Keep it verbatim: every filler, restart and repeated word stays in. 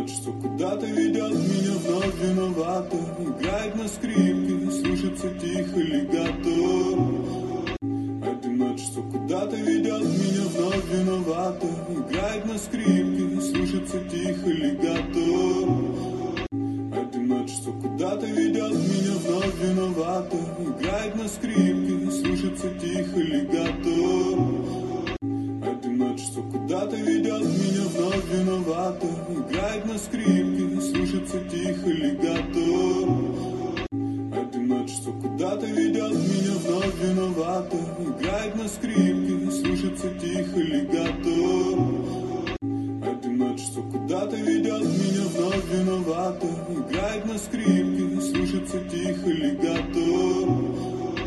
Одиночество куда-то ведет меня вновь виновато. Играет на скрипке, слышится тихо легато. Одиночество куда-то ведет меня вновь виновато. Играет на скрипке, слышится тихо легато. Одиночество куда-то ведет меня вновь виновато. Играет на скрипке, слышится тихо легато. Одиночество куда-то ведет меня вновь виновато. Играет на скрипке, слышится тихо легато. Одиночество куда-то ведет меня вновь виновато. Играет на скрипке, слышится тихо легато. Одиночество куда-то ведет меня вновь виновато. Играет на скрипке, слышится тихо легато.